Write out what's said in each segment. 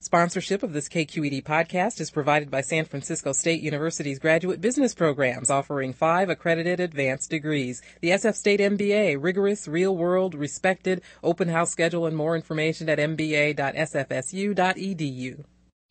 Sponsorship of this KQED podcast is provided by San Francisco State University's graduate business programs, offering 5 accredited advanced degrees. The SF State MBA, rigorous, real-world, respected, open house schedule, and more information at mba.sfsu.edu.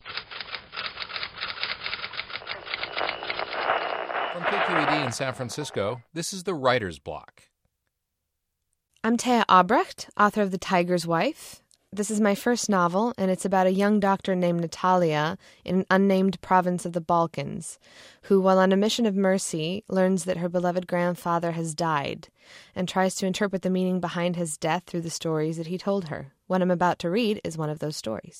From KQED in San Francisco, this is the Writer's Block. I'm Taya Albrecht, author of The Tiger's Wife. This is my first novel, and it's about a young doctor named Natalia in an unnamed province of the Balkans, who, while on a mission of mercy, learns that her beloved grandfather has died, and tries to interpret the meaning behind his death through the stories that he told her. What I'm about to read is one of those stories.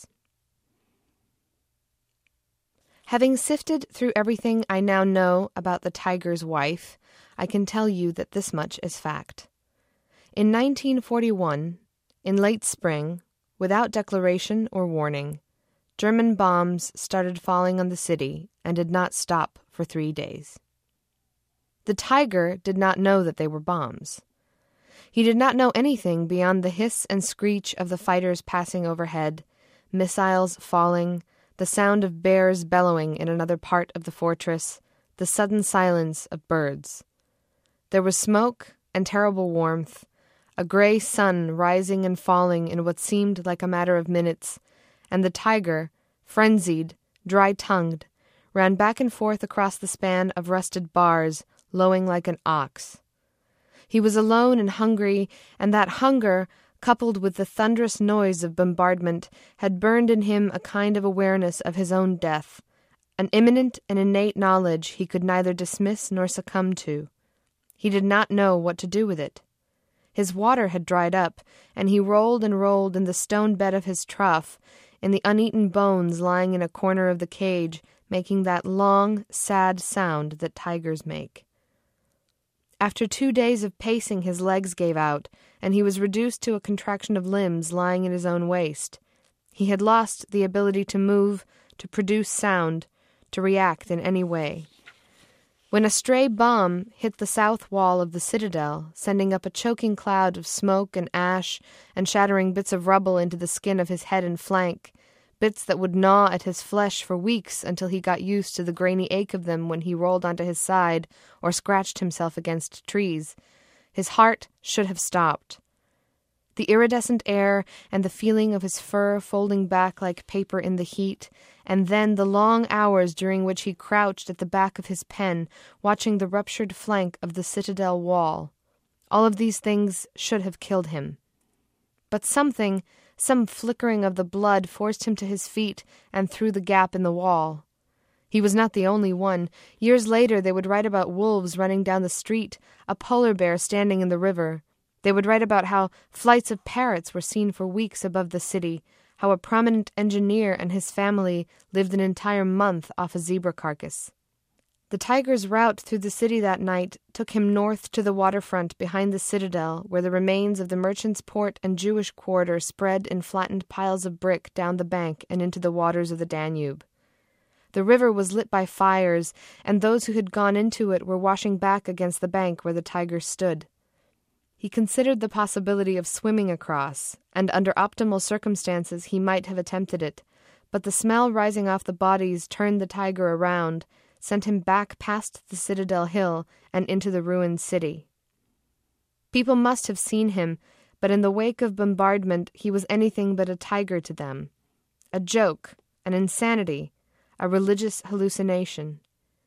Having sifted through everything I now know about The Tiger's Wife, I can tell you that this much is fact. In 1941, in late spring, without declaration or warning, German bombs started falling on the city and did not stop for 3 days. The tiger did not know that they were bombs. He did not know anything beyond the hiss and screech of the fighters passing overhead, missiles falling, the sound of bears bellowing in another part of the fortress, the sudden silence of birds. There was smoke and terrible warmth, a gray sun rising and falling in what seemed like a matter of minutes, and the tiger, frenzied, dry-tongued, ran back and forth across the span of rusted bars, lowing like an ox. He was alone and hungry, and that hunger, coupled with the thunderous noise of bombardment, had burned in him a kind of awareness of his own death, an imminent and innate knowledge he could neither dismiss nor succumb to. He did not know what to do with it. His water had dried up, and he rolled and rolled in the stone bed of his trough, in the uneaten bones lying in a corner of the cage, making that long, sad sound that tigers make. After 2 days of pacing, his legs gave out, and he was reduced to a contraction of limbs lying in his own waist. He had lost the ability to move, to produce sound, to react in any way. When a stray bomb hit the south wall of the citadel, sending up a choking cloud of smoke and ash and shattering bits of rubble into the skin of his head and flank, bits that would gnaw at his flesh for weeks until he got used to the grainy ache of them when he rolled onto his side or scratched himself against trees, his heart should have stopped. The iridescent air and the feeling of his fur folding back like paper in the heat, and then the long hours during which he crouched at the back of his pen, watching the ruptured flank of the citadel wall. All of these things should have killed him. But some flickering of the blood forced him to his feet and through the gap in the wall. He was not the only one. Years later they would write about wolves running down the street, a polar bear standing in the river. They would write about how flights of parrots were seen for weeks above the city, how a prominent engineer and his family lived an entire month off a zebra carcass. The tiger's route through the city that night took him north to the waterfront behind the citadel, where the remains of the merchants' port and Jewish quarter spread in flattened piles of brick down the bank and into the waters of the Danube. The river was lit by fires, and those who had gone into it were washing back against the bank where the tiger stood. He considered the possibility of swimming across, and under optimal circumstances he might have attempted it, but the smell rising off the bodies turned the tiger around, sent him back past the Citadel Hill and into the ruined city. People must have seen him, but in the wake of bombardment he was anything but a tiger to them. A joke, an insanity, a religious hallucination.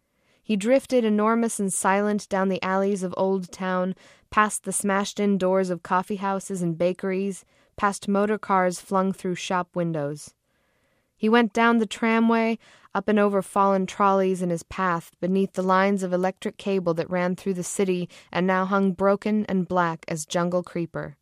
He drifted enormous and silent down the alleys of Old Town, past the smashed-in doors of coffee houses and bakeries, past motor cars flung through shop windows. He went down the tramway, up and over fallen trolleys in his path, beneath the lines of electric cable that ran through the city and now hung broken and black as jungle creeper.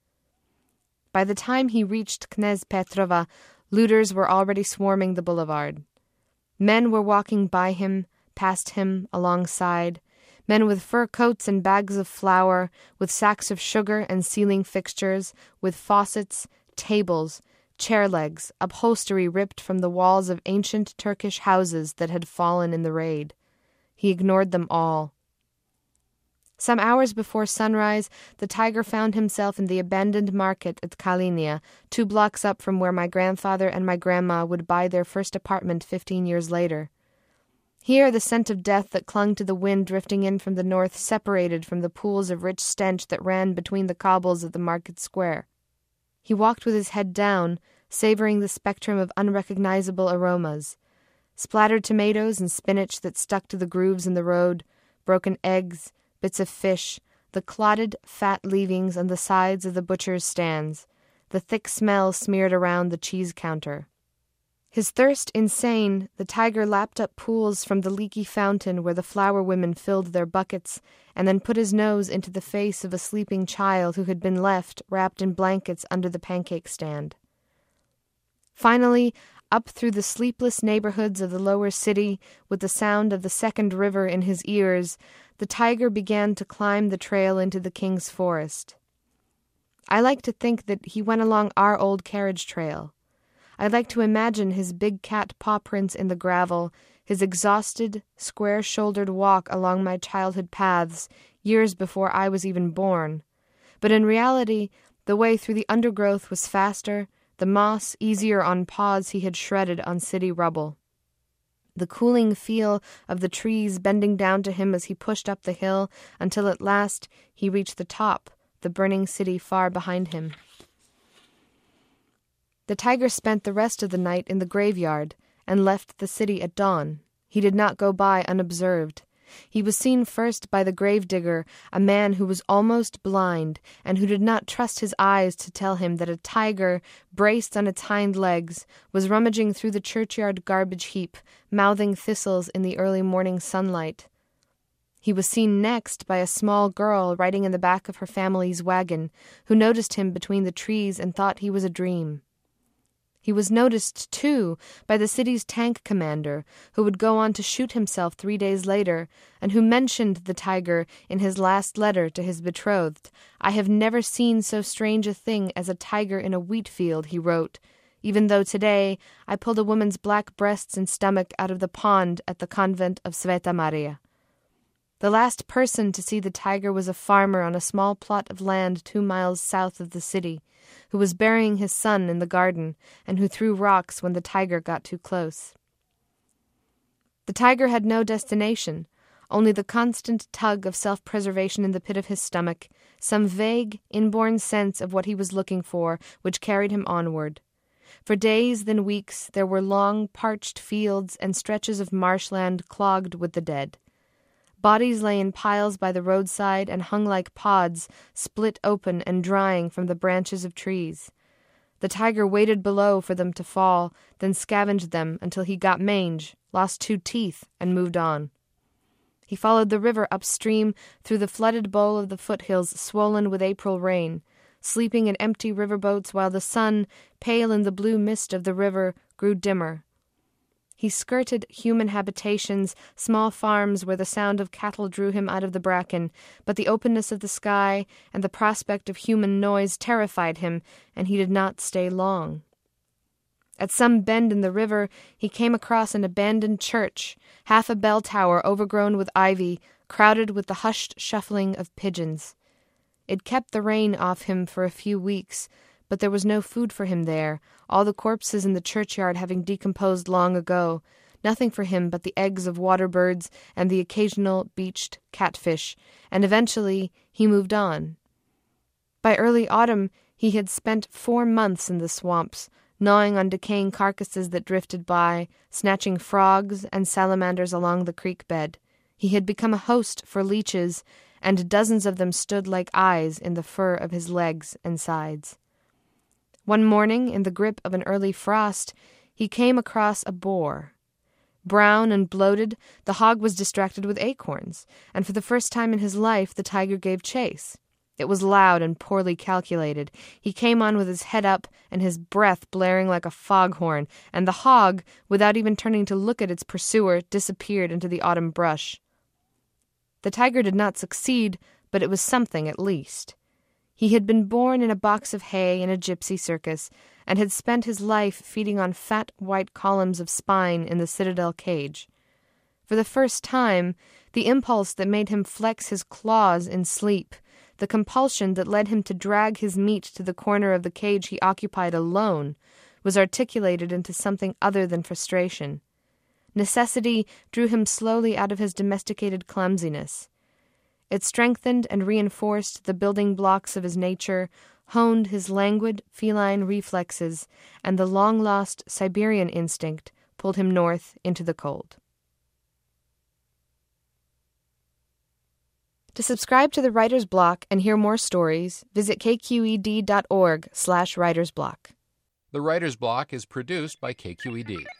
By the time he reached Knez Petrova, looters were already swarming the boulevard. Men were walking by him, past him, alongside, men with fur coats and bags of flour, with sacks of sugar and ceiling fixtures, with faucets, tables, chair legs, upholstery ripped from the walls of ancient Turkish houses that had fallen in the raid. He ignored them all. Some hours before sunrise, the tiger found himself in the abandoned market at Kalinia, 2 blocks up from where my grandfather and my grandma would buy their first apartment 15 years later. Here the scent of death that clung to the wind drifting in from the north separated from the pools of rich stench that ran between the cobbles of the market square. He walked with his head down, savoring the spectrum of unrecognizable aromas. Splattered tomatoes and spinach that stuck to the grooves in the road, broken eggs, bits of fish, the clotted, fat leavings on the sides of the butcher's stands, the thick smell smeared around the cheese counter. His thirst insane, the tiger lapped up pools from the leaky fountain where the flower women filled their buckets, and then put his nose into the face of a sleeping child who had been left wrapped in blankets under the pancake stand. Finally, up through the sleepless neighborhoods of the lower city, with the sound of the second river in his ears, the tiger began to climb the trail into the king's forest. I like to think that he went along our old carriage trail. I like to imagine his big cat paw prints in the gravel, his exhausted, square-shouldered walk along my childhood paths, years before I was even born. But in reality, the way through the undergrowth was faster, the moss easier on paws he had shredded on city rubble. The cooling feel of the trees bending down to him as he pushed up the hill until at last he reached the top, the burning city far behind him. The tiger spent the rest of the night in the graveyard and left the city at dawn. He did not go by unobserved. He was seen first by the gravedigger, a man who was almost blind and who did not trust his eyes to tell him that a tiger, braced on its hind legs, was rummaging through the churchyard garbage heap, mouthing thistles in the early morning sunlight. He was seen next by a small girl riding in the back of her family's wagon, who noticed him between the trees and thought he was a dream. He was noticed, too, by the city's tank commander, who would go on to shoot himself 3 days later, and who mentioned the tiger in his last letter to his betrothed. "I have never seen so strange a thing as a tiger in a wheat field," he wrote, "even though today I pulled a woman's black breasts and stomach out of the pond at the convent of Sveta Maria." The last person to see the tiger was a farmer on a small plot of land 2 miles south of the city, who was burying his son in the garden and who threw rocks when the tiger got too close. The tiger had no destination, only the constant tug of self-preservation in the pit of his stomach, some vague, inborn sense of what he was looking for, which carried him onward. For days, then weeks, there were long, parched fields and stretches of marshland clogged with the dead. Bodies lay in piles by the roadside and hung like pods, split open and drying from the branches of trees. The tiger waited below for them to fall, then scavenged them until he got mange, lost 2 teeth, and moved on. He followed the river upstream through the flooded bowl of the foothills swollen with April rain, sleeping in empty riverboats while the sun, pale in the blue mist of the river, grew dimmer. He skirted human habitations, small farms where the sound of cattle drew him out of the bracken, but the openness of the sky and the prospect of human noise terrified him, and he did not stay long. At some bend in the river, he came across an abandoned church, half a bell tower overgrown with ivy, crowded with the hushed shuffling of pigeons. It kept the rain off him for a few weeks, but there was no food for him there, all the corpses in the churchyard having decomposed long ago, nothing for him but the eggs of water birds and the occasional beached catfish, and eventually he moved on. By early autumn he had spent 4 months in the swamps, gnawing on decaying carcasses that drifted by, snatching frogs and salamanders along the creek bed. He had become a host for leeches, and dozens of them stood like eyes in the fur of his legs and sides. One morning, in the grip of an early frost, he came across a boar. Brown and bloated, the hog was distracted with acorns, and for the first time in his life the tiger gave chase. It was loud and poorly calculated. He came on with his head up and his breath blaring like a foghorn, and the hog, without even turning to look at its pursuer, disappeared into the autumn brush. The tiger did not succeed, but it was something at least. He had been born in a box of hay in a gypsy circus, and had spent his life feeding on fat white columns of spine in the citadel cage. For the first time, The impulse that made him flex his claws in sleep, the compulsion that led him to drag his meat to the corner of the cage he occupied alone, was articulated into something other than frustration. Necessity drew him slowly out of his domesticated clumsiness. It strengthened and reinforced the building blocks of his nature, honed his languid, feline reflexes, and the long-lost Siberian instinct pulled him north into the cold. To subscribe to the Writer's Block and hear more stories, visit kqed.org/writersblock. The Writer's Block is produced by KQED.